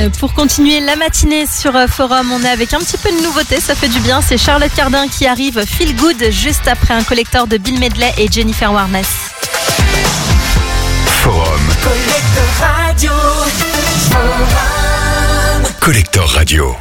Pour continuer la matinée sur Forum, on est avec un petit peu de nouveauté, ça fait du bien. C'est Charlotte Cardin qui arrive, Feel Good, juste après un collector de Bill Medley et Jennifer Warnes. Forum. Collector Radio. Forum. Collector Radio.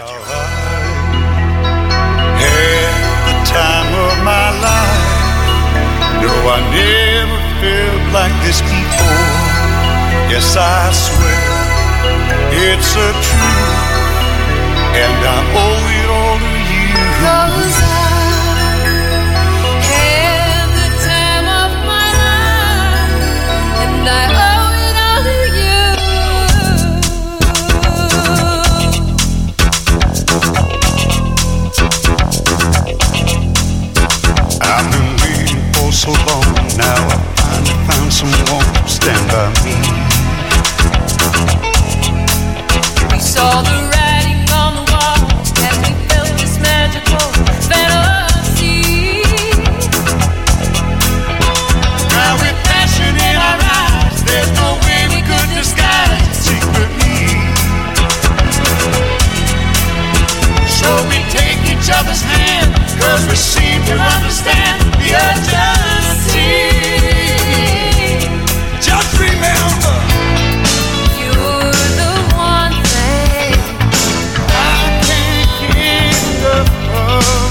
At the time of my life, no, I never felt like this before. Yes, I swear it's a truth, and I owe it all to you. 'Cause I had the time of my life, and I owe it all to you. I've been waiting for so long, now I finally found someone to stand by me. We saw the writing on the wall as we felt this magical fantasy. Now with passion in our eyes, there's no way we could disguise it secretly. So we take each other's hand, 'cause we seem to understand the urgency. Just remember, you're the one thing I can't get enough of.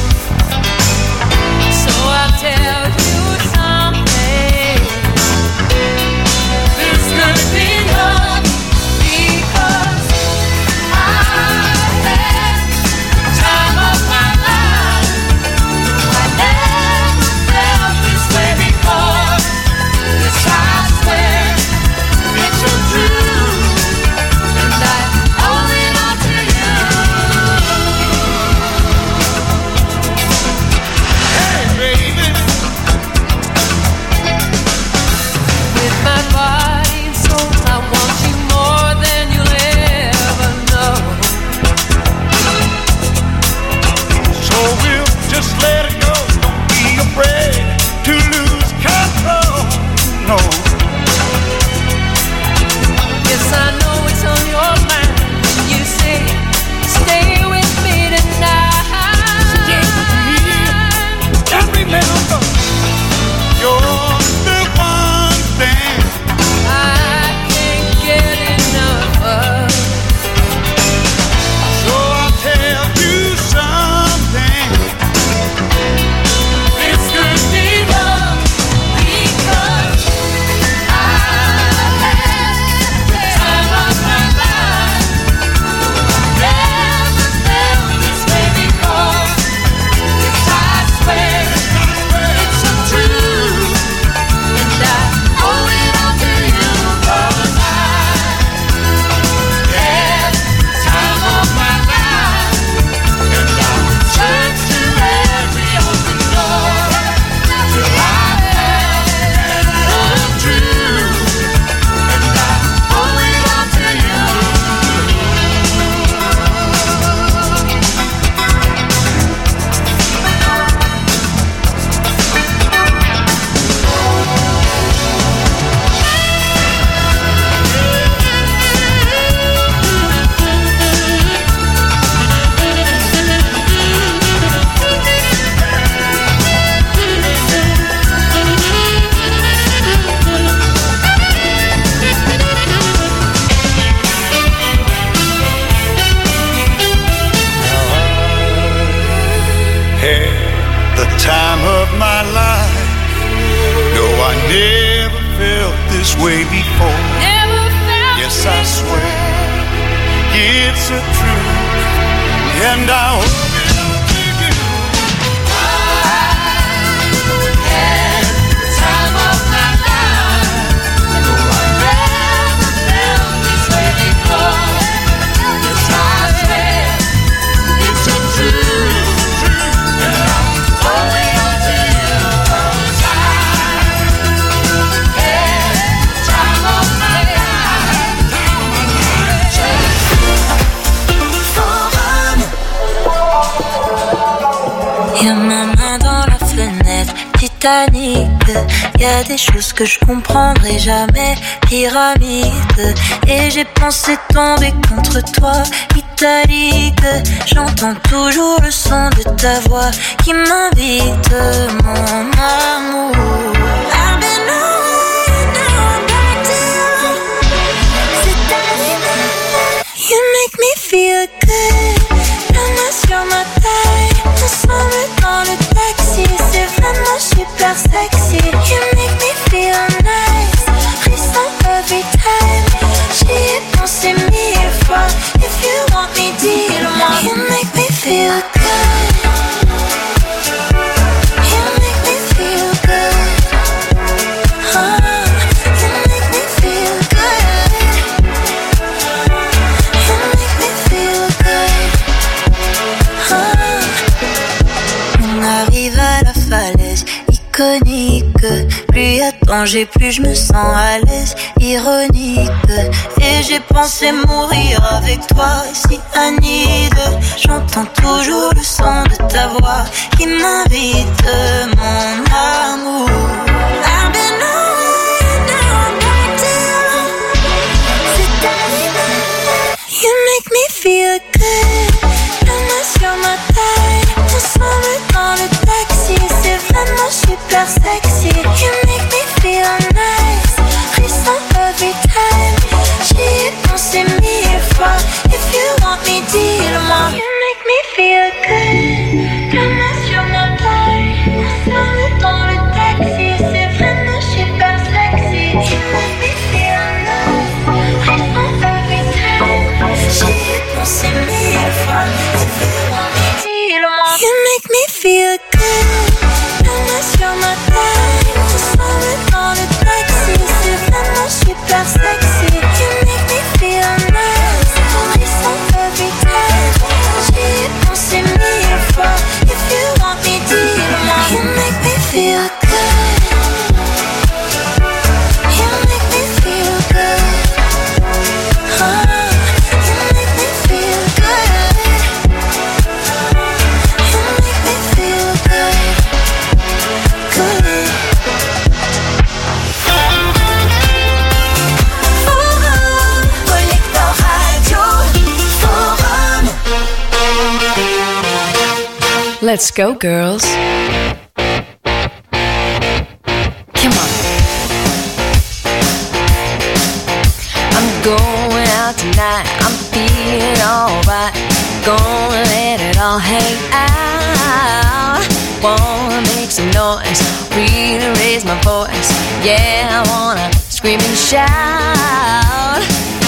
So I'll tell you something. This could be love, because I had the time of my life. I never felt this way before. Yes, I swear it's so true, and I owe it all to you. Hey, baby, with my body and soul, I want you more than you'll ever know. So we'll just let it go. Don't be afraid to lose control. No. Yes, I know it's on your mind. You say, stay with me tonight. Stay with me. And remember, you're the one thing I can't get enough of. So I'll tell you something. This could be love, because I had the time of my life. Never felt this way before. Yes, I swear it's so true, and I owe it all to you. 'Cause I had the time of my life, and I search to every open door till I had love true, and I owe it all to you. Had the time of my life. No, I never felt this way before. Never felt. Yes, I swear it's a truth, and I owe it all to you. I had the time of my life. No, I never felt this way before. Yes, I swear it's a truth, and I owe it all to you. 'Cause I had the time of my life. Y'a ma main dans la fenêtre, petite Titanic. Y a des choses que je comprendrai jamais. Pyramide. Et j'ai pensé tomber contre toi. Italique. J'entends toujours le son de ta voix qui m'invite, mon amour. I've been away, now I'm back to you. C'est arrivé. You make me feel good. La main sur ma taille. Ensemble dans le taxi. C'est vraiment super sexy. You make me feel nice. Frisson every time. J'y ai pensé 1000 fois. If you want me, dis-le-moi. You make me feel good. You make me feel good. You make me feel good. You make me feel good. On arrive à la falaise iconique. Plus y a de danger, plus je me sens à l'aise. Ironique. Et j'ai pensé mourir avec toi, si Anide. J'entends toujours le son de ta voix qui m'invite, mon amour. I've been away, now I'm back to you. C'est arrivé. You make me feel good. La main sur ma taille. Ensemble dans le taxi. C'est vraiment super sexy. You make me feel nice. Frisson every time. J'y ai pensé 1000 fois. If you want me, dis-le-moi. You make me feel good. La main sur ma taille. Ensemble dans le taxi. C'est vraiment super sexy. You make me feel nice. Frisson every time. J'y ai pensé 1000 fois. If you want me, dis-le-moi. You make me feel good. La main sur ma taille. Ensemble dans le taxi. C'est vraiment super sexy. You make me feel nice. Frisson every time. J'y ai pensé 1000 fois. If you want me, dis-le-moi. You make me feel good. You make me feel good. You make me feel good. You make me feel good. Good. Forum, Collector Radio. Forum. Let's go, girls. Come on. I'm going out tonight. I'm feeling alright. Gonna let it all hang out. Wanna make some noise. Really raise my voice. Yeah, I wanna scream and shout.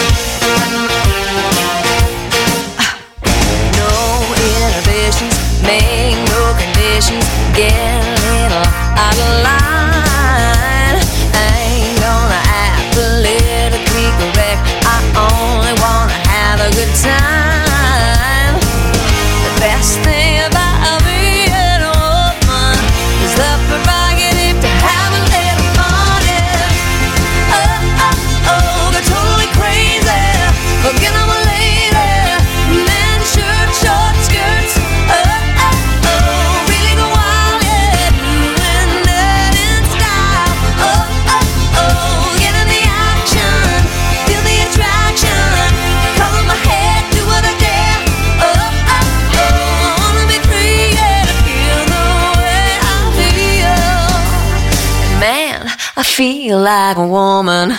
No inhibitions, make no conditions. Get a little out of line. I ain't gonna act politically correct. I only wanna have a good time. The best thing about being a woman is the prerogative to have a little fun. Oh, oh, oh, they're totally crazy. Forget I'm a lady. Men, shirt, short skirts. Oh, oh, oh, really go wild, yeah. Doing that in style. Oh, oh, oh, get in the action. Feel the attraction. Color my head, do what I dare. Oh, oh, oh, I wanna be free, yeah, to feel the way I feel. And man, I feel like a woman.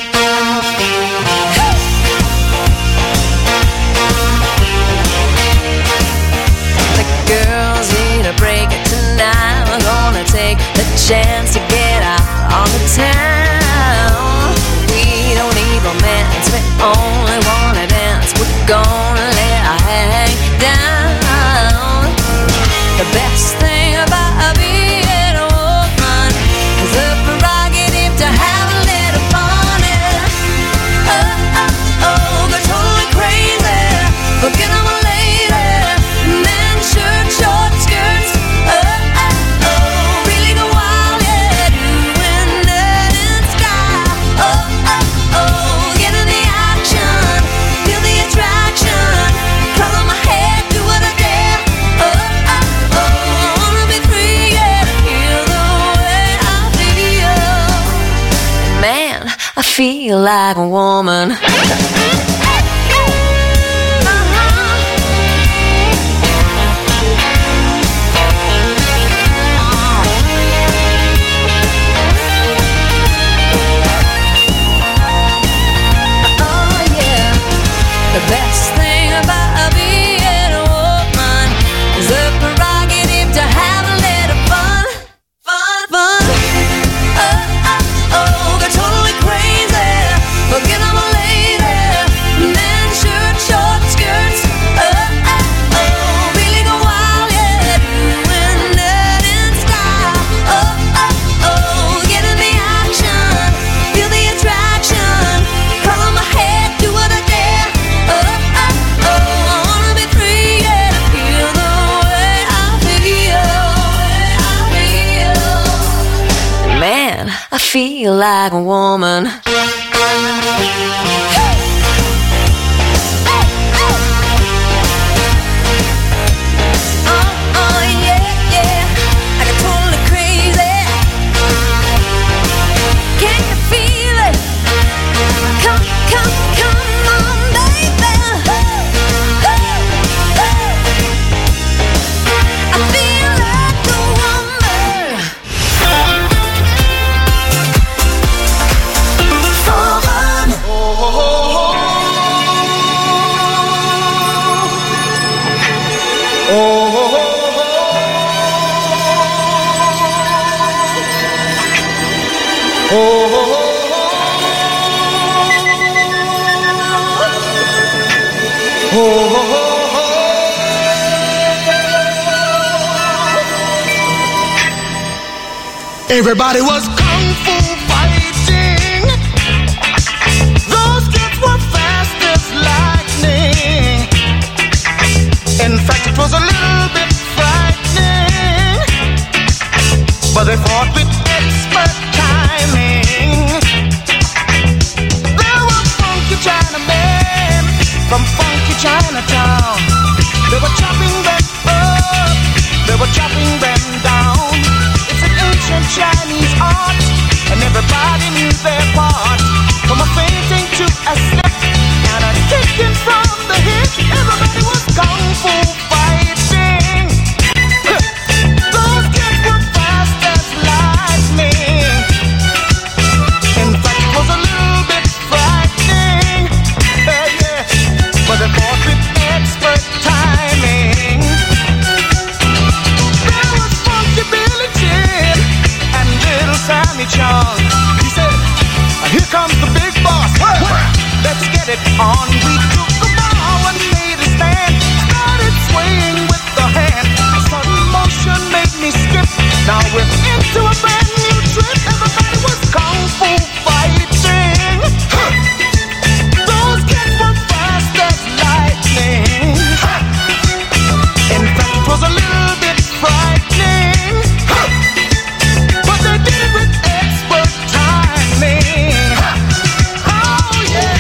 The girls need a break tonight. We're gonna take the chance to get out on the town. We don't need romance, we only wanna dance. We're gonna let our hang down. The best thing about being a woman is the prerogative to have a little fun. feel like a woman. The best thing about being a woman is the prerogative to have a little fun. They're totally crazy. Forget I'm a lady. Men shirt, short skirts. Really go wild, yeah. Doing it in style. Get in the action. Feel the attraction. Color my head, do what I dare. I wanna be free, yeah, to feel the way I feel. Man, I feel like a woman. Yeah, I get totally crazy. Can you feel it? Come on, baby. I feel like a woman. Everybody was kung fu fighting. Those kids were fast as lightning. In fact, it was a little bit frightening, but they fought with expert timing. There were funky Chinamen from funky Chinatown. They were chopping them up, they were chopping them down. It's an ancient Chinese art, and everybody knew their part. From a fainting to a step, and a kicking from the hip. Everybody was kung fu fighting. Those kids were fast as lightning. In fact, it was a little bit frightening. Yeah, but they fought with expert timing. There was Funky Billy Chin and Little Sammy Chung. He said, "Here comes the big boss. Let's get it on." We took the ball and made a stand. Started swaying with the hand. A sudden motion made me skip. Now we're into a brand new trip. Everybody was kung fu fighting. Those kids were fast as lightning. In fact, it was a little bit frightening, but they did it with expert timing. Oh yeah.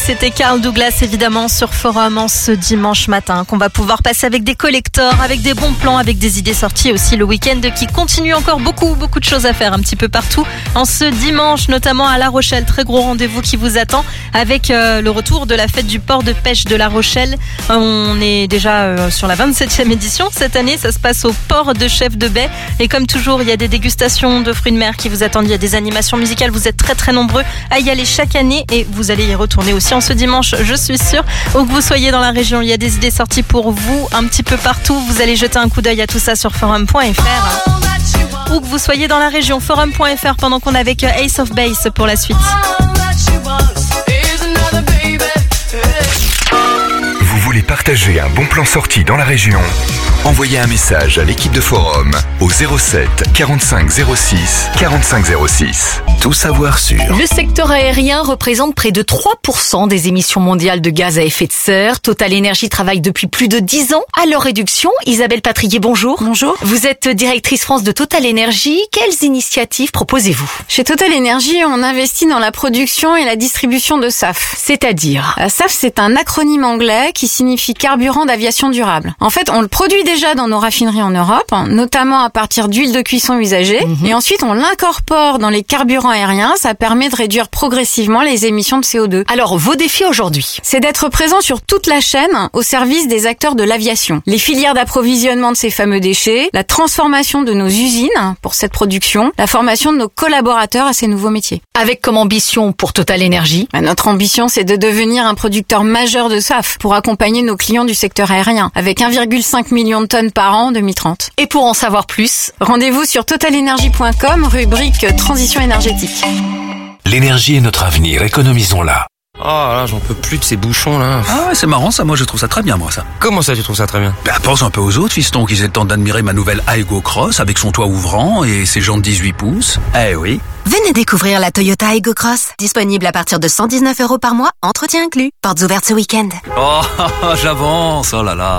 c'était Carl Douglas évidemment sur Forum en ce dimanche matin qu'on va pouvoir passer avec des collectors, avec des bons plans, avec des idées sorties aussi le week-end qui continue encore beaucoup de choses à faire un petit peu partout en ce dimanche, notamment à La Rochelle. Très gros rendez-vous qui vous attend avec le retour de la fête du port de pêche de La Rochelle. On est déjà sur la 27e édition cette année, ça se passe au port de Chef de Baie et comme toujours il y a des dégustations de fruits de mer qui vous attendent, il y a des animations musicales, vous êtes très nombreux à y aller chaque année et vous allez y retourner aussi en ce dimanche, je suis sûre. Où que vous soyez dans la région, il y a des idées sorties pour vous un petit peu partout. Vous allez jeter un coup d'œil à tout ça sur forum.fr. Où que vous soyez dans la région, forum.fr pendant qu'on est avec Ace of Base pour la suite. Vous voulez partager un bon plan sorti dans la région? Envoyez un message à l'équipe de Forum au 07 45 06 45 06. Tout savoir sur. Le secteur aérien représente près de 3% des émissions mondiales de gaz à effet de serre. Total Energy travaille depuis plus de 10 ans à leur réduction. Isabelle Patrier, bonjour. Bonjour. Vous êtes directrice France de Total Energy. Quelles initiatives proposez-vous? Chez Total Energy, on investit dans la production et la distribution de SAF. C'est-à-dire? SAF, c'est un acronyme anglais qui signifie carburant d'aviation durable. En fait, on le produit déjà dans nos raffineries en Europe, notamment à partir d'huile de cuisson usagée. Et ensuite, on l'incorpore dans les carburants aériens. Ça permet de réduire progressivement les émissions de CO2. Alors, vos défis aujourd'hui? C'est d'être présent sur toute la chaîne au service des acteurs de l'aviation. Les filières d'approvisionnement de ces fameux déchets, la transformation de nos usines pour cette production, la formation de nos collaborateurs à ces nouveaux métiers. Avec comme ambition pour Total Energy? Notre ambition, c'est de devenir un producteur majeur de SAF pour accompagner nos clients du secteur aérien, avec 1,5 million de tonnes par an en 2030. Et pour en savoir plus, rendez-vous sur totalenergy.com, rubrique transition énergétique. L'énergie est notre avenir, économisons-la. Oh là, j'en peux plus de ces bouchons là. Ah ouais, c'est marrant ça, moi je trouve ça très bien moi ça. Comment ça tu trouves ça très bien? Pense un peu aux autres fistons qui aient le temps d'admirer ma nouvelle Aygo Cross avec son toit ouvrant et ses jantes 18 pouces. Eh oui. Venez découvrir la Toyota Aygo Cross, disponible à partir de 119 € par mois, entretien inclus. Portes ouvertes ce week-end. Oh, j'avance, oh là là.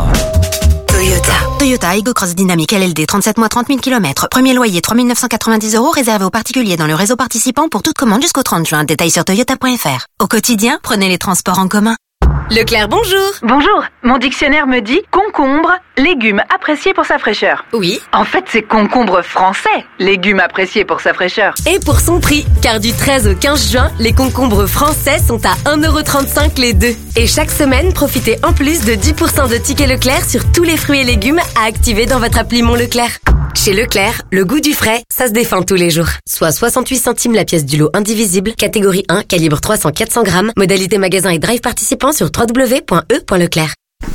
Toyota Aygo Cross Dynamique LLD, 37 mois, 30 000 km. Premier loyer 3 990 €, réservé aux particuliers dans le réseau participant pour toute commande jusqu'au 30 juin. Détails sur toyota.fr. Au quotidien, prenez les transports en commun. Leclerc, bonjour. Bonjour. Mon dictionnaire me dit concombre, légume apprécié pour sa fraîcheur. Oui. En fait, c'est concombre français, légume apprécié pour sa fraîcheur. Et pour son prix, car du 13 au 15 juin, les concombres français sont à 1,35 € les deux. Et chaque semaine, profitez en plus de 10% de tickets Leclerc sur tous les fruits et légumes à activer dans votre appli Mon Leclerc. Chez Leclerc, le goût du frais, ça se défend tous les jours. Soit 68 centimes la pièce du lot indivisible, catégorie 1, calibre 300-400 grammes, modalité magasin et drive participant sur www.e.leclerc.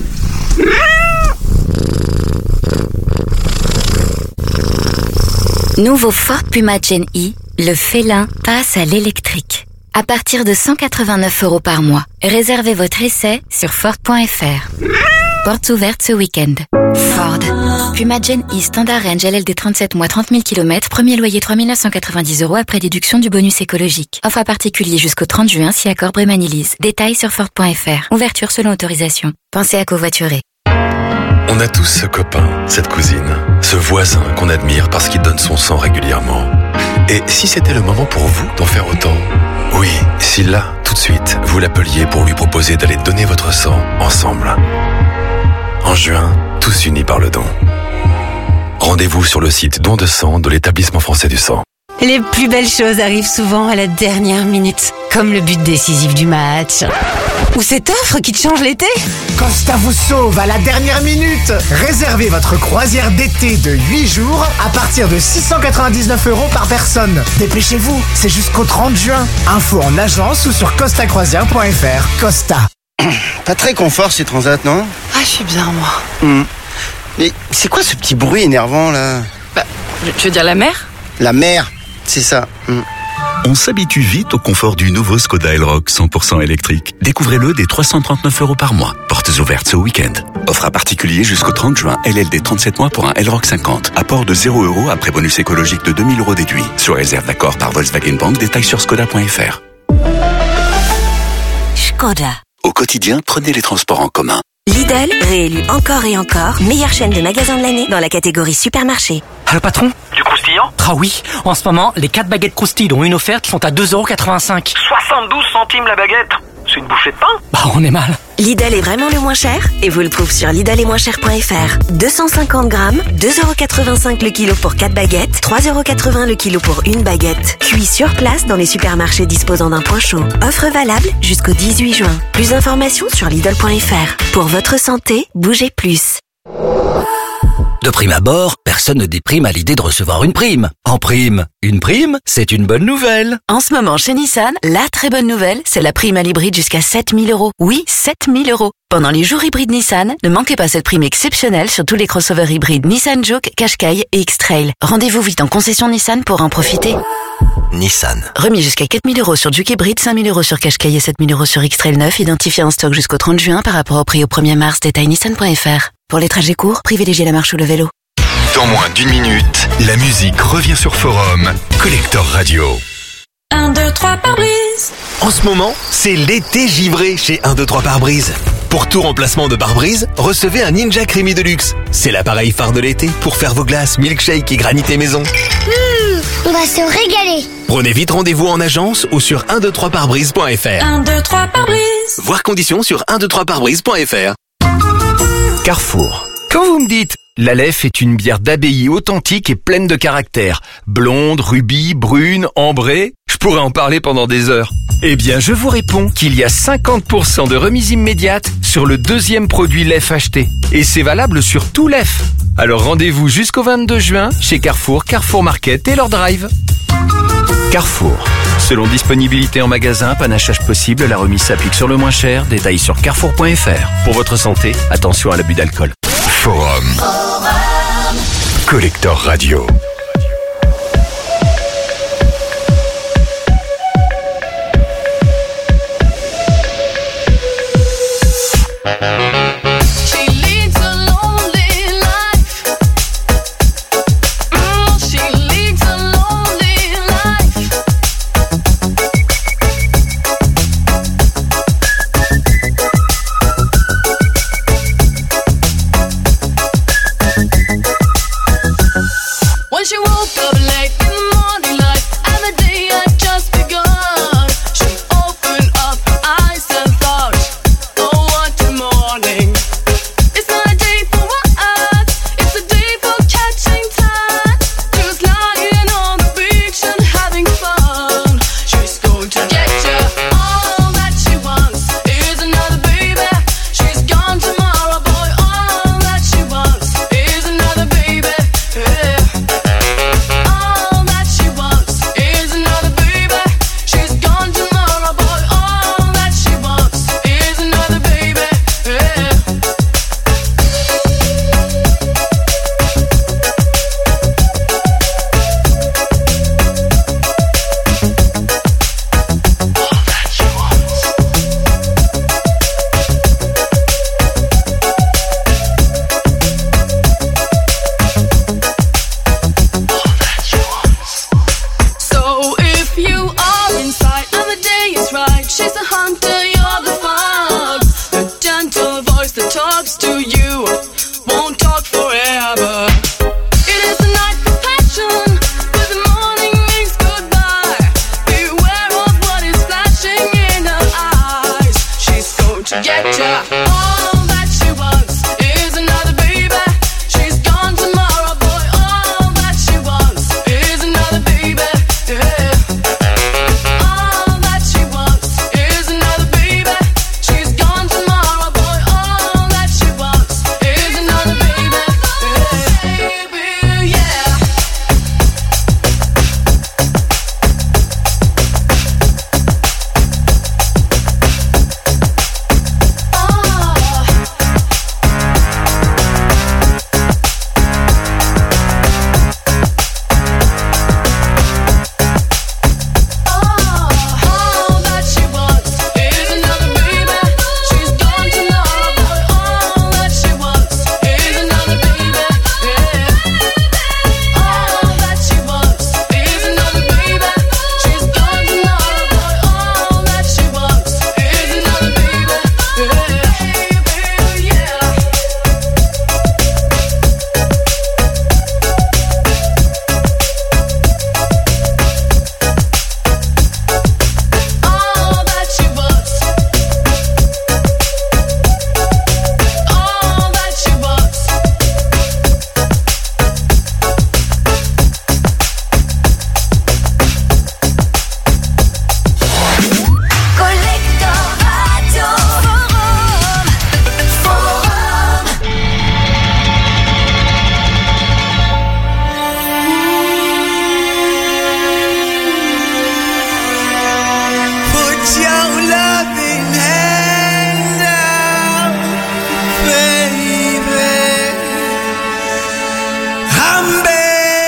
Nouveau Ford Puma Gen E, le félin passe à l'électrique. À partir de 189 € par mois, réservez votre essai sur Ford.fr. Portes ouvertes ce week-end. Ford. Puma Gen E Standard Range LLD 37 mois 30 000 km. Premier loyer 3 990 € après déduction du bonus écologique. Offre à particulier jusqu'au 30 juin si accord Brémanilise. Détails sur Ford.fr. Ouverture selon autorisation. Pensez à covoiturer. On a tous ce copain, cette cousine, ce voisin qu'on admire parce qu'il donne son sang régulièrement. Et si c'était le moment pour vous d'en faire autant? Oui, si là, tout de suite, vous l'appeliez pour lui proposer d'aller donner votre sang ensemble. En juin, tous unis par le don. Rendez-vous sur le site Don de sang de l'Établissement français du sang. Les plus belles choses arrivent souvent à la dernière minute, comme le but décisif du match. Ou cette offre qui te change l'été. Costa vous sauve à la dernière minute. Réservez votre croisière d'été de 8 jours à partir de 699 € par personne. Dépêchez-vous, c'est jusqu'au 30 juin. Info en agence ou sur costacroisière.fr. Costa. Pas très confort ces transats, non? Ah, je suis bien, moi. Mais c'est quoi ce petit bruit énervant, là? Tu veux dire la mer? La mer, c'est ça. On s'habitue vite au confort du nouveau Skoda Elroq 100% électrique. Découvrez-le dès 339 € par mois. Portes ouvertes ce week-end. Offre à particulier jusqu'au 30 juin. LLD 37 mois pour un Elroq 50. Apport de 0 € après bonus écologique de 2000 € déduit. Sur réserve d'accord par Volkswagen Bank. Détails sur skoda.fr. Skoda. Au quotidien, prenez les transports en commun. Lidl, réélu encore et encore, meilleure chaîne de magasins de l'année dans la catégorie supermarché. Ah, le patron? Du croustillant? Ah oui, en ce moment, les 4 baguettes croustilles dont une offerte sont à 2,85 €. 72 centimes la baguette? c'est une bouchée de pain. Bah on est mal. Lidl est vraiment le moins cher et vous le trouvez sur lidl-et-moins-cher.fr. 250 grammes, 2,85€ le kilo pour 4 baguettes, 3,80€ le kilo pour une baguette. Cuit sur place dans les supermarchés disposant d'un point chaud. Offre valable jusqu'au 18 juin. Plus d'informations sur lidl.fr. Pour votre santé, bougez plus. De prime abord, personne ne déprime à l'idée de recevoir une prime. En prime, une prime, c'est une bonne nouvelle. En ce moment, chez Nissan, la très bonne nouvelle, c'est la prime à l'hybride jusqu'à 7 000 €. Oui, 7 000 €. Pendant les jours hybrides Nissan, ne manquez pas cette prime exceptionnelle sur tous les crossovers hybrides Nissan Juke, Qashqai et X-Trail. Rendez-vous vite en concession Nissan pour en profiter. Nissan. Remis jusqu'à 4 000 € sur Juke hybride, 5 000 € sur Qashqai et 7 000 € sur X-Trail 9, identifié en stock jusqu'au 30 juin par rapport au prix au 1er mars. Détail nissan.fr. Pour les trajets courts, privilégiez la marche ou le vélo. Dans moins d'une minute, la musique revient sur Forum. Collector Radio. 1, 2, 3 pare-brise. En ce moment, c'est l'été givré chez 1, 2, 3 pare-brise. Pour tout remplacement de pare-brise, recevez un Ninja Creamy Deluxe. C'est l'appareil phare de l'été pour faire vos glaces, milkshake et granité maison. On va se régaler. Prenez vite rendez-vous en agence ou sur 123pare-brise.fr. 1, 2, 3 pare-brise. Voir conditions sur 123pare-brise.fr. Carrefour. Quand vous me dites l'Aleph est une bière d'abbaye authentique et pleine de caractère, blonde, rubis, brune, ambrée, je pourrais en parler pendant des heures. Eh bien, je vous réponds qu'il y a 50% de remise immédiate sur le deuxième produit Lef acheté. Et c'est valable sur tout Lef. Alors rendez-vous jusqu'au 22 juin chez Carrefour, Carrefour Market et leur drive. Carrefour. Selon disponibilité en magasin, panachage possible, la remise s'applique sur le moins cher. Détails sur carrefour.fr. Pour votre santé, attention à l'abus d'alcool. Forum. Collector Radio. I'm begging.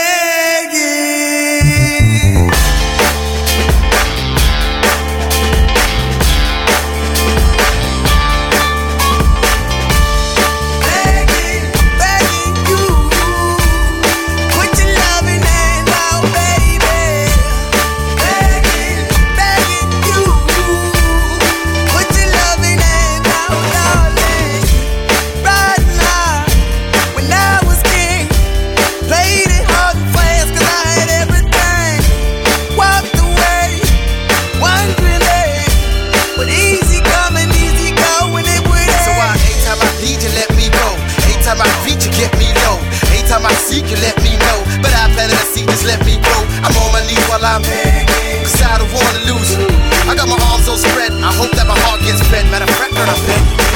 You can let me know, but I planted a seed, just let me grow. I'm on my knees while I'm begging, cause I don't wanna lose you. I got my arms all spread, I hope that my heart gets fed. Matter of fact, girl, I'm begging.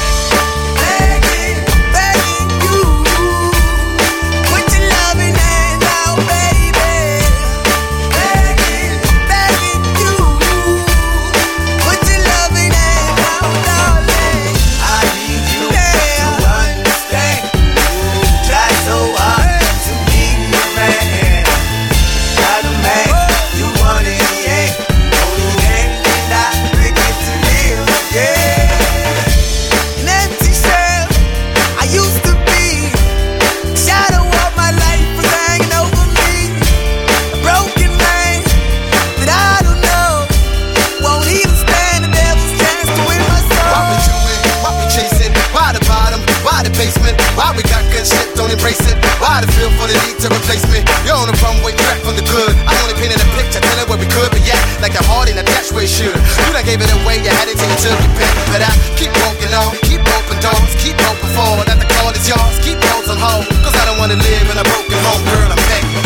Embrace it. Why the feel for the need to replace me? You're on the runway track from the good. I only painted a picture, telling where we could be at. Like the heart in a dash where it should. You done gave it away, you had it till you took it back. But I keep walking on, keep open doors, keep open forward. That the call is yours, keep those on hold. Cause I don't wanna live in a broken home, girl, I'm begging.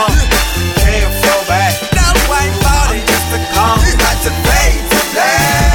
To fade to black.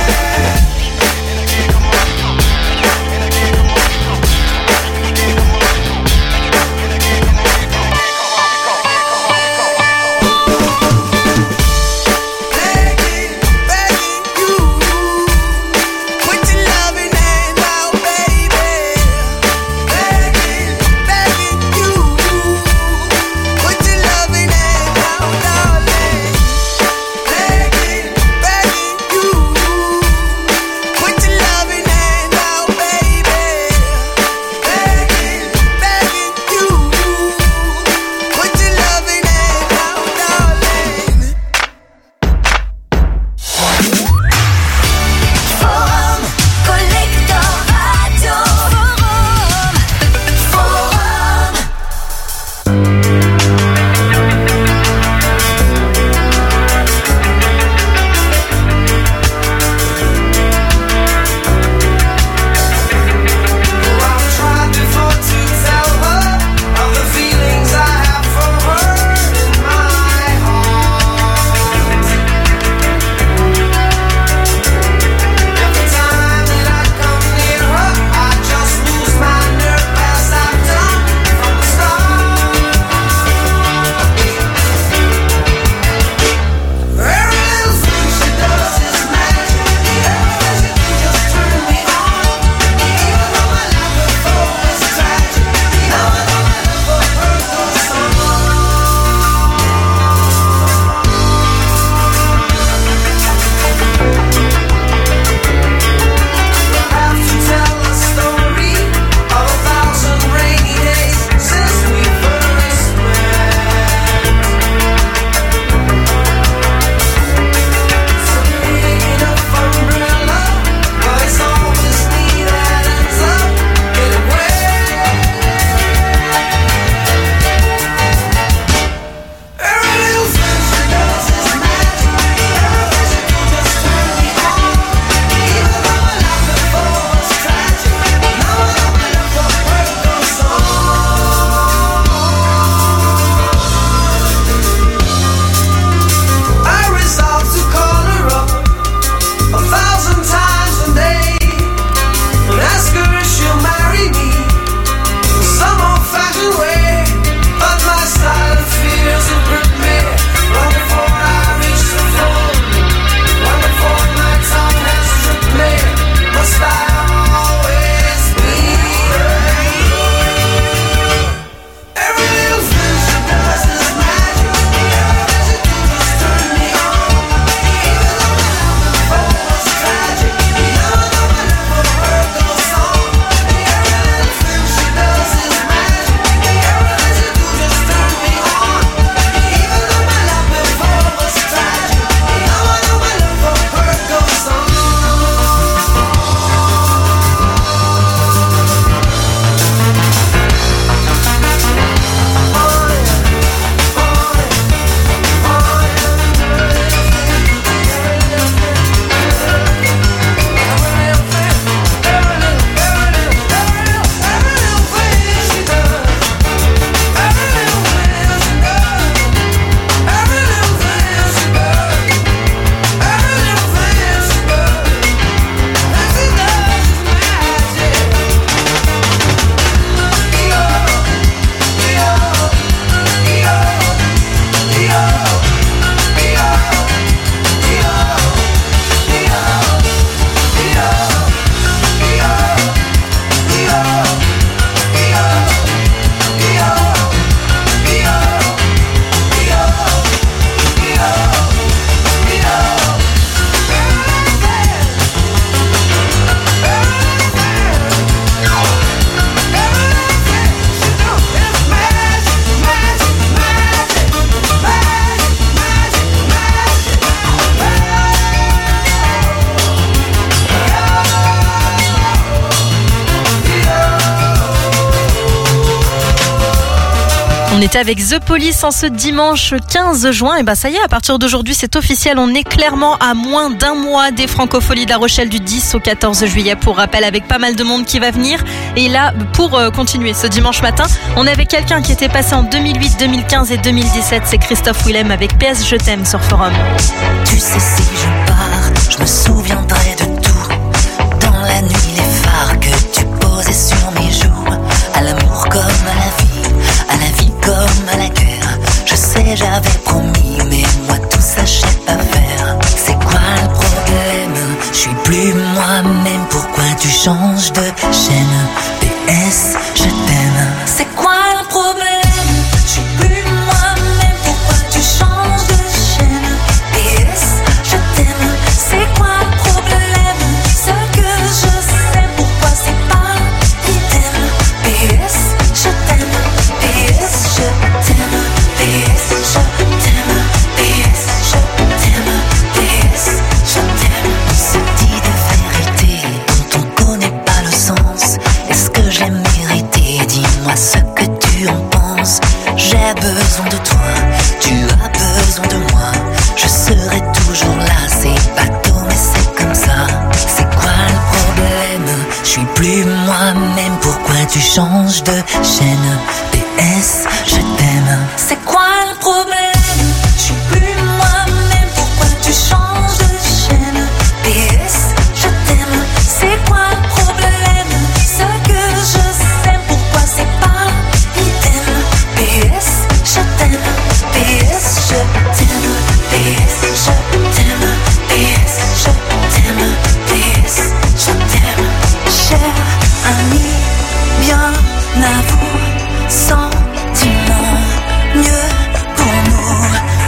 On était avec The Police en ce dimanche 15 juin. Et ça y est, à partir d'aujourd'hui, c'est officiel. On est clairement à moins d'un mois des Francopholies de La Rochelle du 10 au 14 juillet. Pour rappel, avec pas mal de monde qui va venir. Et là, pour continuer ce dimanche matin, on est avec quelqu'un qui était passé en 2008, 2015 et 2017. C'est Christophe Willem avec PS Je t'aime sur Forum. Tu sais, si je pars, je me souviendrai de tout. Dans la nuit, les phares que tu posais sur mes joues. À l'amour comme à la vie comme à la guerre. Je sais, j'avais promis, mais moi tout ça je sais pas faire. C'est quoi le problème? Je suis plus moi-même, pourquoi tu changes de chaîne? PS, je t'aime. C'est quoi le problème? Je suis plus moi-même, pourquoi tu changes de chaîne? PS, je t'aime. C'est quoi le problème? Ce que je sais, pourquoi c'est pas idem? PS, je t'aime. PS, je t'aime. PS, je t'aime. PS, je t'aime. PS, je t'aime. On se dit des vérités dont on connaît pas le sens. Est-ce que je l'ai mérité? Dis-moi ce que tu en penses. J'ai besoin de toi, tu as besoin de moi. Je serai toujours là, c'est bateau mais c'est comme ça. C'est quoi le problème? Je suis plus moi-même, pourquoi tu changes de chaîne? PS, je t'aime. C'est quoi le problème? Je suis plus moi-même, pourquoi tu changes de chaîne? PS, je t'aime. C'est quoi le problème? Ce que je sais, pourquoi c'est pas idem? PS, je t'aime. PS, je t'aime. PS, je t'aime. PS, je t'aime. PS, je t'aime. Cher ami, bien à vous, sentiment, mieux pour nous.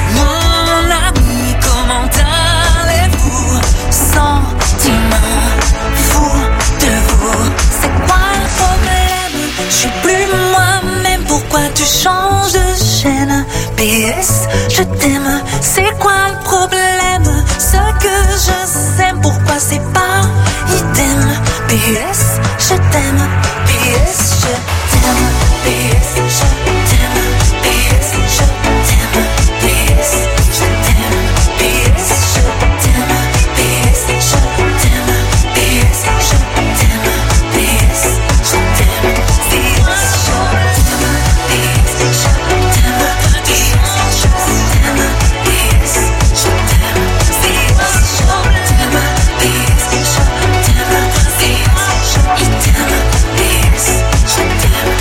Mon ami, comment allez-vous? Sentiment, fou de vous. C'est quoi le problème? Je suis plus moi-même, pourquoi tu changes de chaîne? PS, je t'aime. C'est quoi le problème? Ce que je sais, pourquoi c'est pas idem? PS, je t'aime. PS, je t'aime. PS, je t'aime. PS, je t'aime. PS, je t'aime. PS, je t'aime. PS, je t'aime. PS, je t'aime. PS, je t'aime. PS, je t'aime. PS, je t'aime. PS, je t'aime. PS, je t'aime. PS, je t'aime. PS, je t'aime. PS, je t'aime. PS, je t'aime.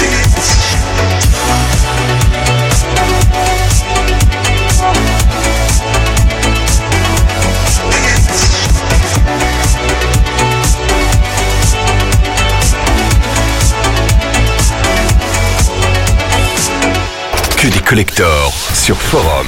Que des collectors sur Forum.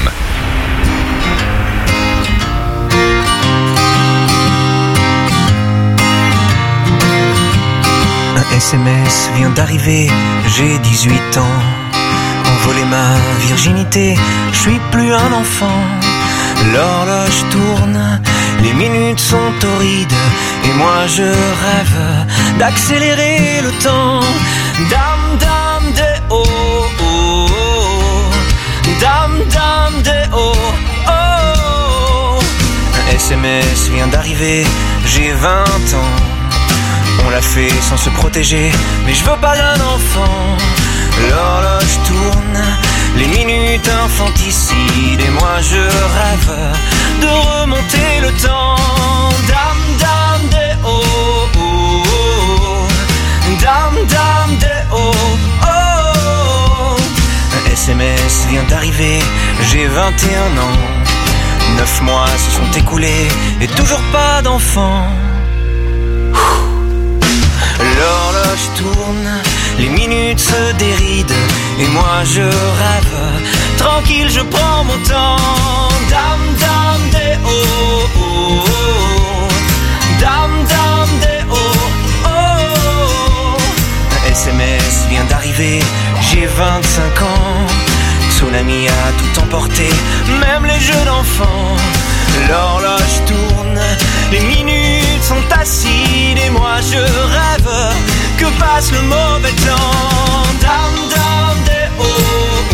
Un SMS vient d'arriver, j'ai 18 ans. Envolé ma virginité, je suis plus un enfant. L'horloge tourne, les minutes sont torrides, et moi je rêve d'accélérer le temps. Dame, dame, des oh, oh, oh. Dame, dame, des oh, oh. Un SMS vient d'arriver, j'ai 20 ans. On l'a fait sans se protéger, mais je veux pas d'un enfant. L'horloge tourne, les minutes infanticides, et moi je rêve de remonter le temps. Dame, dame, des oh, oh, oh. Dame, dame, des oh, oh. Un SMS vient d'arriver, j'ai 21 ans. 9 mois se sont écoulés, et toujours pas d'enfant. L'horloge tourne, les minutes se dérident, et moi je rêve, tranquille je prends mon temps. Dame, dame, des oh, oh, oh. Dame, dame, des oh, oh. Un SMS vient d'arriver, j'ai 25 ans. Tsunami a tout emporté, même les jeux d'enfants. L'horloge tourne, les minutes sont acides, et moi je rêve que passe le mauvais temps. Dame, dame, des oh,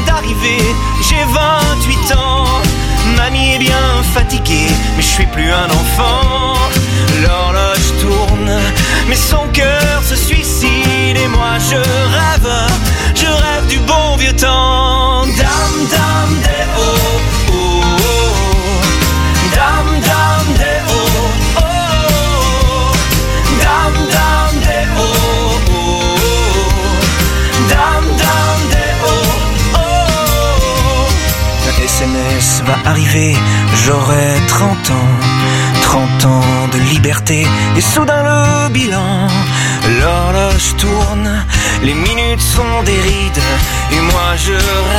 d'arriver, j'ai 28 ans. Mamie est bien fatiguée, mais je suis plus un enfant. L'horloge tourne, mais son cœur se suicide. Et moi je rêve du bon vieux temps. Dam dam des oh oh oh. Dam dam des oh oh oh. Dam dam des oh oh oh. Dam dam des oh oh oh. La SMS va arriver, j'aurai 30 ans. 30 ans de liberté et soudain le bilan. L'horloge tourne, les minutes sont des rides. Et moi je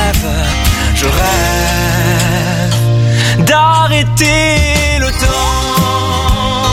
rêve d'arrêter le temps.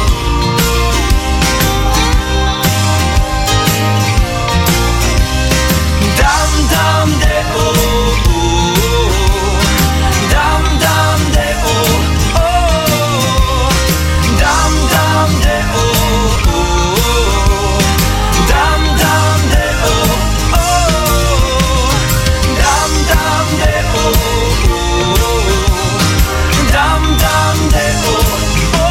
Dam dam des oh oh oh. Dam dam des oh oh oh. Dam dam des oh oh oh. Dam dam des oh oh oh. Dam dam des oh oh oh. Dam dam des oh oh oh.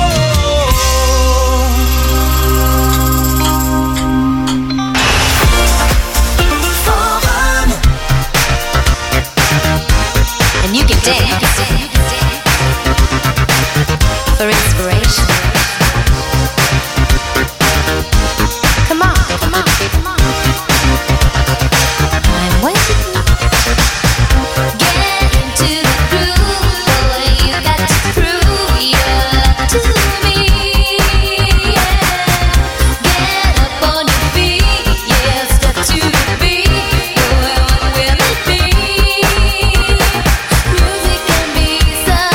And you can dance for inspiration. Come on, come on, come on. I'm waiting. Get into the groove, boy. You got to prove your love to me. Yeah. Get up on your feet, yeah. Step to the beat, boy. What will it be? Music can be so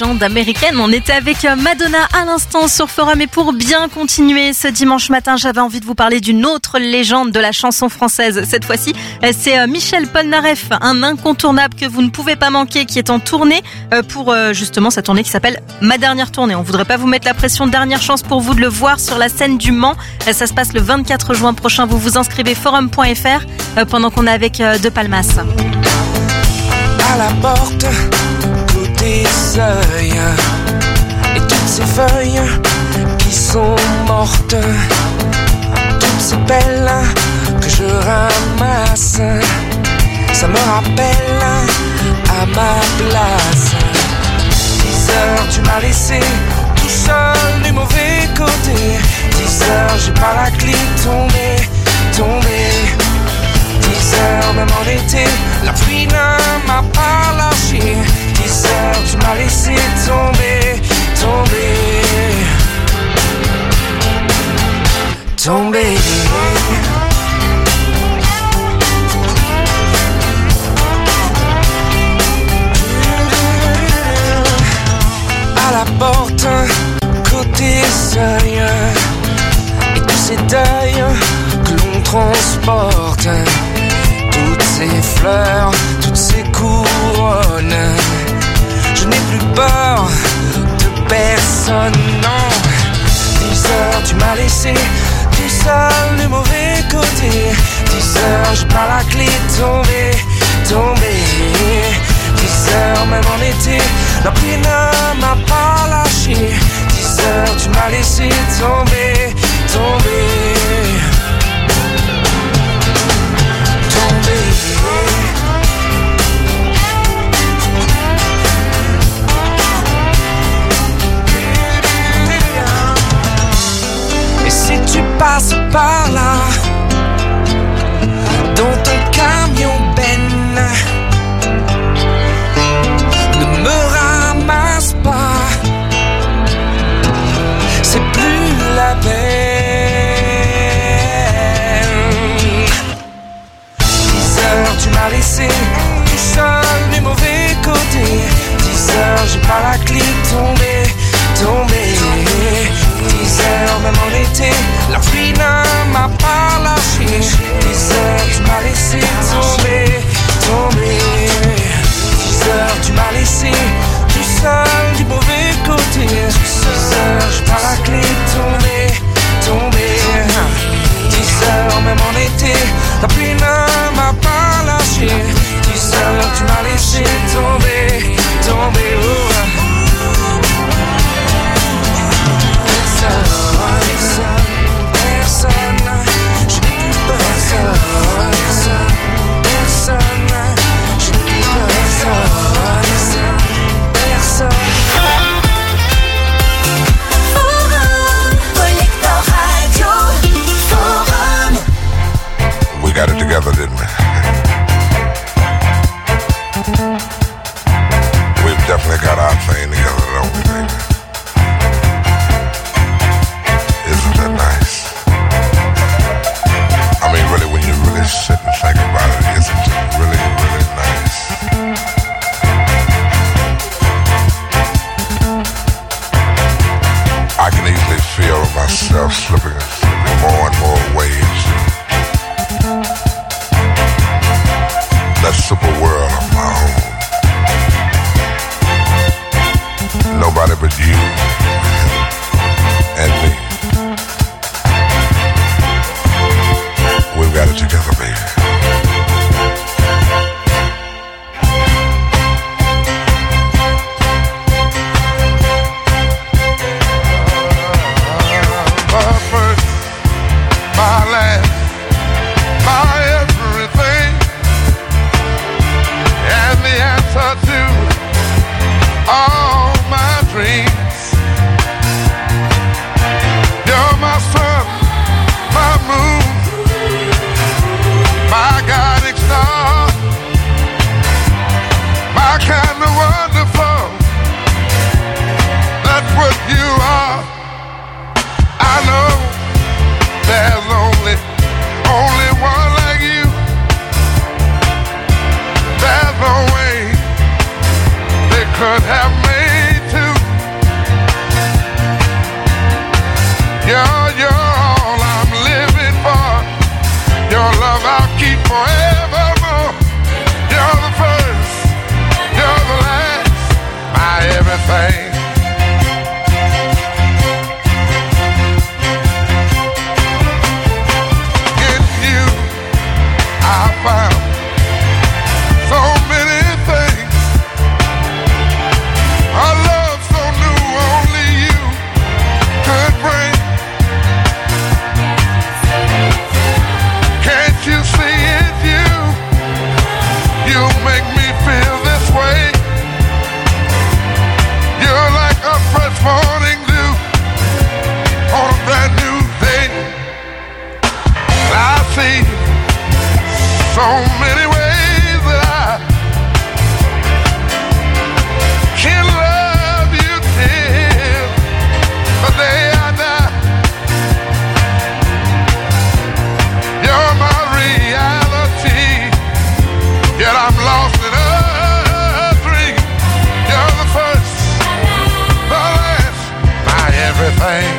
légende américaine. On était avec Madonna à l'instant sur Forum et pour bien continuer ce dimanche matin, j'avais envie de vous parler d'une autre légende de la chanson française. Cette fois-ci, c'est Michel Polnareff, un incontournable que vous ne pouvez pas manquer, qui est en tournée pour justement sa tournée qui s'appelle Ma Dernière Tournée. On voudrait pas vous mettre la pression, dernière chance pour vous de le voir sur la scène du Mans. Ça se passe le 24 juin prochain. Vous vous inscrivez forum.fr pendant qu'on est avec De Palmas. À la porte, côté seuil, et toutes ces feuilles qui sont mortes, toutes ces pelles que je ramasse, ça me rappelle à ma place. 10 heures, tu m'as laissé tout seul du mauvais côté. 10 heures, j'ai pas la clé, tombé. 10 heures, même en été, la pluie ne m'a pas lâché. 10 heures, tu m'as laissé tomber. À la porte, côté seuil, et tous ces deuils que l'on transporte, toutes ces fleurs, toutes ces couronnes. Je n'ai plus peur de personne, non. 10 heures, tu m'as laissé tout seul du mauvais côté. 10 heures, j'ai pas la clé, tombé. 10 heures, même en été, la pluie ne m'a pas lâché. 10 heures, tu m'as laissé tomber. Et si tu passes par là, dans ton camion Ben, ne me ramasse pas, c'est plus la peine. 10 heures, tu m'as laissé tout seul du mauvais côté. 10 heures, j'ai pas la clé, tombé. 10 heures, même en été, la pluie ne m'a pas lâché. 10 heures, tu m'as laissé tomber. 10 heures, tu m'as laissé tout seul du mauvais côté. 10 heures, j'ai pas la clé, tombé. 10 heures, même en été, la pluie ne m'a pas lâché. 10 heures, tu m'as laissé tomber. Personne, je n'ai plus personne, je n'ai plus personne. Forum, Collector Radio, Forum. We got it together, didn't we? We've definitely got our thing together, don't we, baby? Isn't that nice? I mean, really, when you really sit and think about it, isn't it really, really nice? I can easily feel myself slipping more and more waves. That super world of my own. Nobody but you and me. We've got it together, baby. My first, my last, my everything, and the answer to all my dreams. You're all I'm living for. Your love I'll keep forevermore. You're the first, you're the last, my everything. In you I found so many things. A love so new only you could bring. Can't you see it, you? You make me feel this way. You're like a fresh morning dew on a brand new day. I see so many ways that I can love you till the day I die. You're my reality, yet I'm lost in a dream. You're the first, the last, my everything.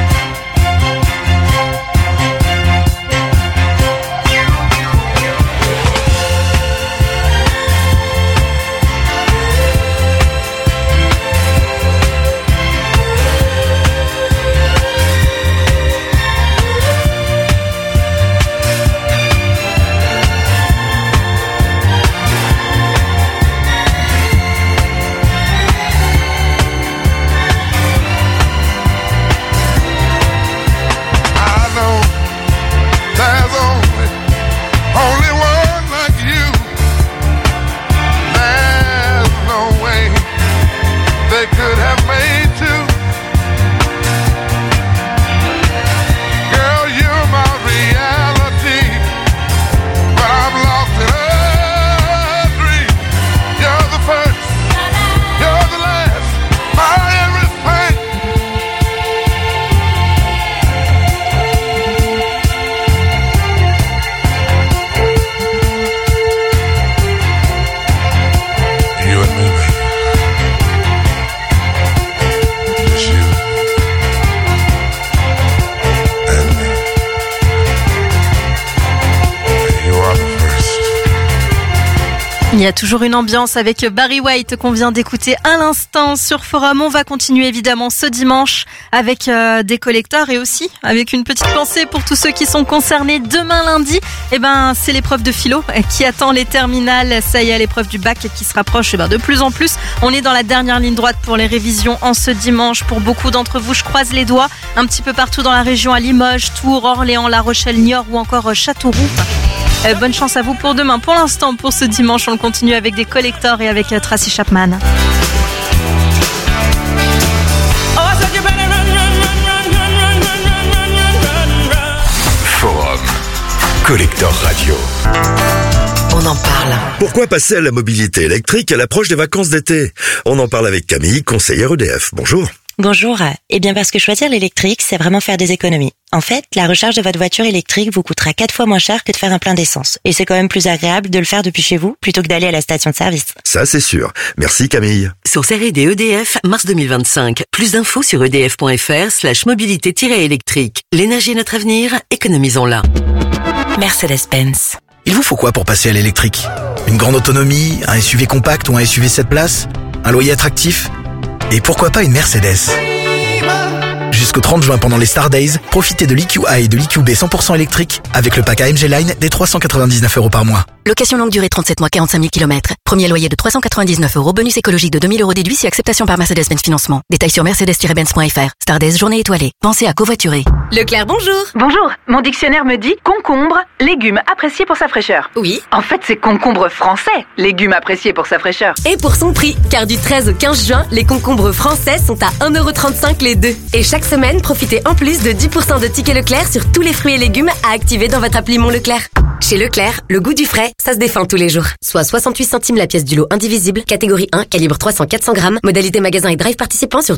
I know there's only one like you. There's no way they could have made two. Girl, you're my reality, but I'm lost in a dream. You're the first, you're the last, my everything. You and me, baby. Just you and me. You are the first. Il y a toujours une ambiance avec Barry White qu'on vient d'écouter à l'instant sur Forum. On va continuer évidemment ce dimanche avec des collecteurs et aussi avec une petite pensée pour tous ceux qui sont concernés. Demain lundi, c'est l'épreuve de philo qui attend les terminales. Ça y est, l'épreuve du bac qui se rapproche de plus en plus. On est dans la dernière ligne droite pour les révisions en ce dimanche. Pour beaucoup d'entre vous, je croise les doigts un petit peu partout dans la région, à Limoges, Tours, Orléans, La Rochelle, Niort ou encore Châteauroux. Bonne chance à vous pour demain. Pour l'instant, pour ce dimanche, on le continue avec des collecteurs et avec Tracy Chapman. Forum. Collector Radio. On en parle. Pourquoi passer à la mobilité électrique à l'approche des vacances d'été? On en parle avec Camille, conseillère EDF. Bonjour. Bonjour. Eh bien parce que choisir l'électrique, c'est vraiment faire des économies. En fait, la recharge de votre voiture électrique vous coûtera 4 fois moins cher que de faire un plein d'essence. Et c'est quand même plus agréable de le faire depuis chez vous plutôt que d'aller à la station de service. Ça, c'est sûr. Merci Camille. Source R&D EDF, mars 2025. Plus d'infos sur edf.fr/mobilité-électrique. L'énergie est notre avenir, économisons-la. Mercedes-Benz. Il vous faut quoi pour passer à l'électrique? Une grande autonomie, un SUV compact ou un SUV 7 places? Un loyer attractif? Et pourquoi pas une Mercedes? Jusqu'au 30 juin pendant les Star Days, profitez de l'EQI et de l'EQB 100% électrique avec le pack AMG Line des 399 € par mois. Location longue durée 37 mois 45 000 km. Premier loyer de 399 €. Bonus écologique de 2000 € déduit si acceptation par Mercedes-Benz Financement. Détails sur mercedes-benz.fr. Star Days, journée étoilée. Pensez à covoiturer. Leclerc, bonjour. Bonjour. Mon dictionnaire me dit concombre, légume apprécié pour sa fraîcheur. Oui. En fait, c'est concombre français, légume apprécié pour sa fraîcheur. Et pour son prix, car du 13 au 15 juin, les concombres français sont à 1,35 € les deux. Et chaque semaine, profitez en plus de 10% de tickets Leclerc sur tous les fruits et légumes à activer dans votre appli Mon Leclerc. Chez Leclerc, le goût du frais, ça se défend tous les jours. Soit 68 centimes la pièce du lot indivisible, catégorie 1, calibre 300-400 grammes, modalité magasin et drive participant sur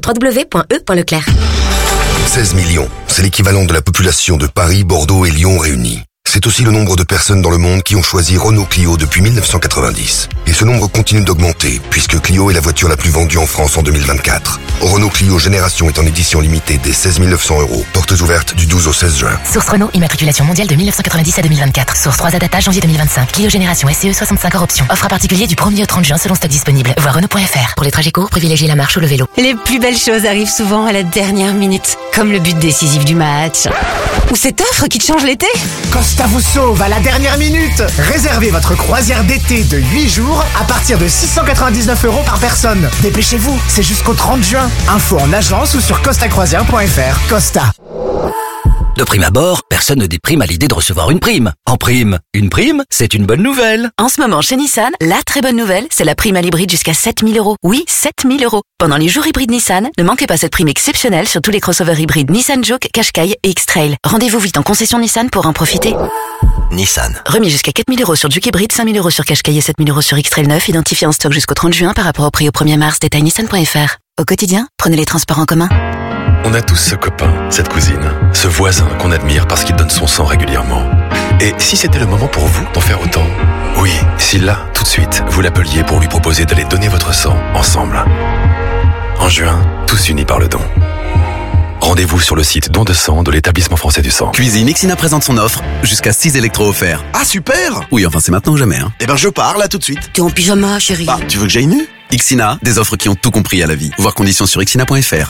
www.e.leclerc. 16 millions, c'est l'équivalent de la population de Paris, Bordeaux et Lyon réunis. c'est aussi le nombre de personnes dans le monde qui ont choisi Renault Clio depuis 1990. Et ce nombre continue d'augmenter, puisque Clio est la voiture la plus vendue en France en 2024. Renault Clio Génération est en édition limitée dès 16 900 €. Portes ouvertes du 12 au 16 juin. Source Renault, immatriculation mondiale de 1990 à 2024. Source 3 Adata, janvier 2025. Clio Génération SCE 65 hors option. Offre à particulier du 1er au 30 juin selon stock disponible. Voir Renault.fr. Pour les trajets courts, privilégiez la marche ou le vélo. Les plus belles choses arrivent souvent à la dernière minute. Comme le but décisif du match. Ou cette offre qui te change l'été. Costa vous sauve à la dernière minute. Réservez votre croisière d'été de 8 jours à partir de 699 € par personne. Dépêchez-vous, c'est jusqu'au 30 juin. Info en agence ou sur costacroisière.fr. Costa. De prime abord, personne ne déprime à l'idée de recevoir une prime. En prime, une prime, c'est une bonne nouvelle. En ce moment, chez Nissan, la très bonne nouvelle, c'est la prime à l'hybride jusqu'à 7 000 €. Oui, 7 000 €. Pendant les jours hybrides Nissan, ne manquez pas cette prime exceptionnelle sur tous les crossovers hybrides Nissan Juke, Qashqai et X-Trail. Rendez-vous vite en concession Nissan pour en profiter. Nissan. Remis jusqu'à 4 000 € sur Juke hybride, 5 000 € sur Qashqai et 7 000 € sur X-Trail 9, identifié en stock jusqu'au 30 juin par rapport au prix au 1er mars. Détail nissan.fr. Au quotidien, prenez les transports en commun. On a tous ce copain, cette cousine, ce voisin qu'on admire parce qu'il donne son sang régulièrement. Et si c'était le moment pour vous d'en faire autant? Oui, si là, tout de suite, vous l'appeliez pour lui proposer d'aller donner votre sang ensemble. En juin, tous unis par le don. Rendez-vous sur le site don de sang de l'Établissement français du sang. Cuisine, Ixina présente son offre, jusqu'à 6 électros offerts. Ah super! Oui, enfin c'est maintenant ou jamais. Eh ben je pars là tout de suite. T'es en pyjama, chérie. Bah, tu veux que j'aille nu? Ixina, des offres qui ont tout compris à la vie. Voir conditions sur ixina.fr.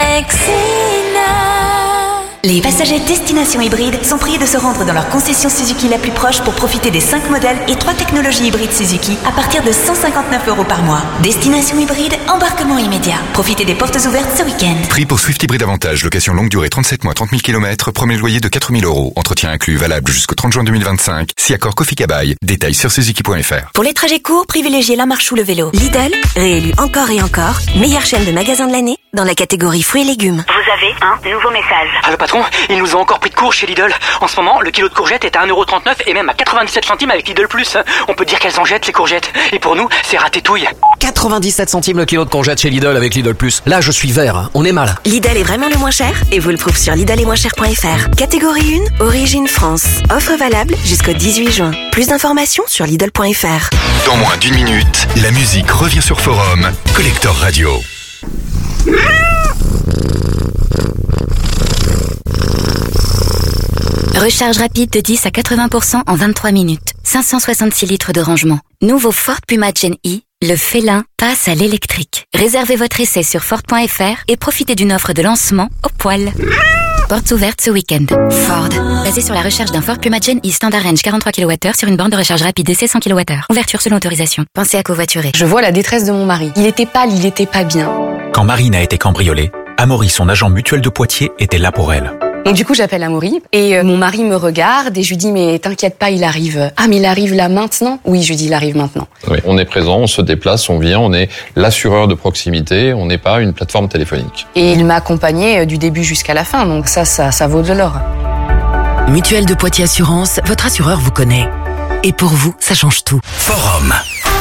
Les passagers destination hybride sont priés de se rendre dans leur concession Suzuki la plus proche pour profiter des 5 modèles et 3 technologies hybrides Suzuki à partir de 159 € par mois. Destination hybride, embarquement immédiat. Profitez des portes ouvertes ce week-end. Prix pour Swift Hybride Avantage, location longue durée 37 mois, 30 000 km, premier loyer de 4 000 €. Entretien inclus, valable jusqu'au 30 juin 2025. Si accord Kofi Kabaï. Détails sur Suzuki.fr. Pour les trajets courts, privilégiez la marche ou le vélo. Lidl, réélu encore et encore, meilleure chaîne de magasins de l'année dans la catégorie fruits et légumes. Vous avez un nouveau message. Ah, le patron, ils nous ont encore pris de court chez Lidl. En ce moment, le kilo de courgettes est à 1,39 € et même à 97 centimes avec Lidl Plus. On peut dire qu'elles en jettent, les courgettes. Et pour nous, c'est ratétouille. 97 centimes le kilo de courgettes chez Lidl avec Lidl Plus. Là, je suis vert, on est mal. Lidl est vraiment le moins cher et vous le prouve sur lidl-et-moins-cher.fr. Catégorie 1, origine France. Offre valable jusqu'au 18 juin. Plus d'informations sur lidl.fr. Dans moins d'une minute, la musique revient sur Forum. Collector Radio. Recharge rapide de 10 à 80% en 23 minutes. 566 litres de rangement. Nouveau Ford Puma Gen E, le félin passe à l'électrique. Réservez votre essai sur Ford.fr et profitez d'une offre de lancement au poil. Portes ouvertes ce week-end. Ford. Basé sur la recherche d'un Ford Puma Gen E Standard Range 43 kWh sur une borne de recharge rapide DC 100 kWh. Ouverture selon autorisation. Pensez à covoiturer. Je vois la détresse de mon mari. Il était pâle, il était pas bien. Quand Marine a été cambriolée, Amaury, son agent mutuel de Poitiers, était là pour elle. Donc du coup j'appelle Amaury et mon mari me regarde et je lui dis mais t'inquiète pas, il arrive. Ah mais il arrive là maintenant? Oui, je lui dis il arrive maintenant. Oui, on est présent, on se déplace, on vient, on est l'assureur de proximité, on n'est pas une plateforme téléphonique. Et il m'a accompagné du début jusqu'à la fin, donc ça vaut de l'or. Mutuelle de Poitiers Assurance, votre assureur vous connaît. Et pour vous, ça change tout. Forum.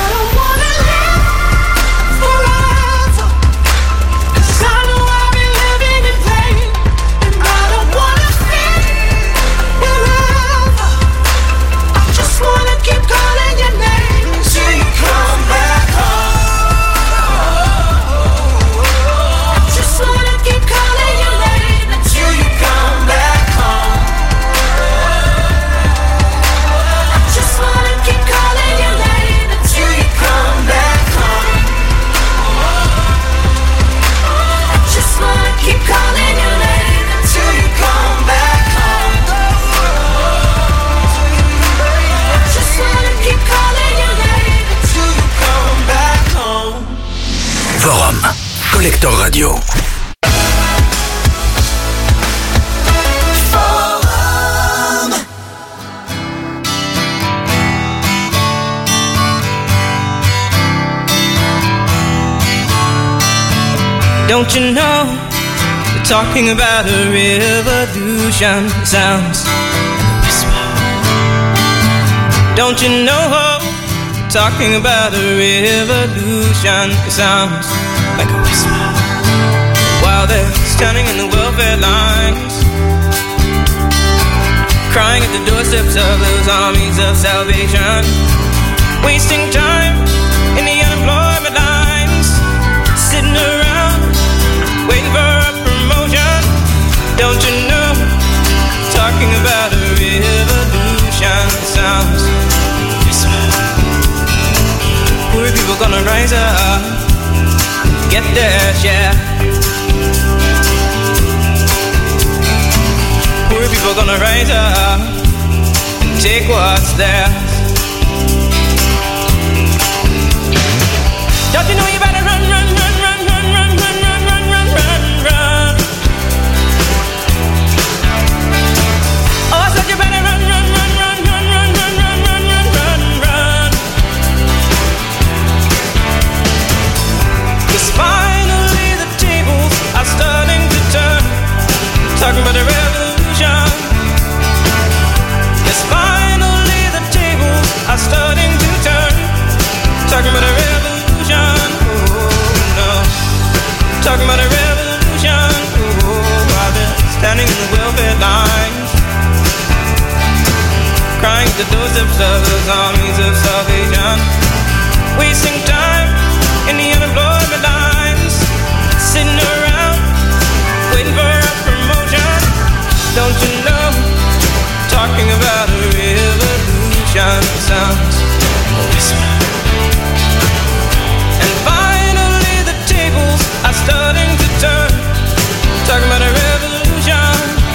Forum. Collector Radio. Don't you know, they're talking about a revolution. Sounds like a whisper. Don't you know, they're talking about a revolution. It sounds like a whisper. While they're standing in the welfare lines, crying at the doors doorsteps of those armies of salvation, wasting time in the unemployment lines, sitting around waiting for a promotion. Don't you know, talking about a revolution sounds whisper. Poor people gonna rise up, get their share. Poor people gonna rise up, take what's theirs. Don't you know you better run, run, run, run, run, run, run, run, run, run, run, run. Oh, I said you better run, run, run, run, run, run, run, run, run, run, run, run. 'Cause finally the tables are starting to turn, talking about a revolution. Yes, finally the tables are starting to turn, talking about a revolution. Oh no, talking about a revolution. Oh, while they're standing in the welfare lines, crying at the doorsteps of those armies of salvation, wasting time in the unemployment lines, sitting around waiting for a promotion. Don't you know, talking about a revolution sounds a whisper. And finally the tables are starting to turn, talking about a revolution.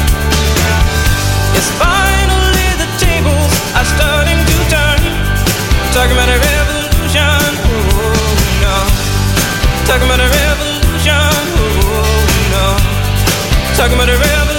Yes, finally the tables are starting to turn, talking about a revolution. Oh no, talking about a revolution. Oh no, talking about a revolution.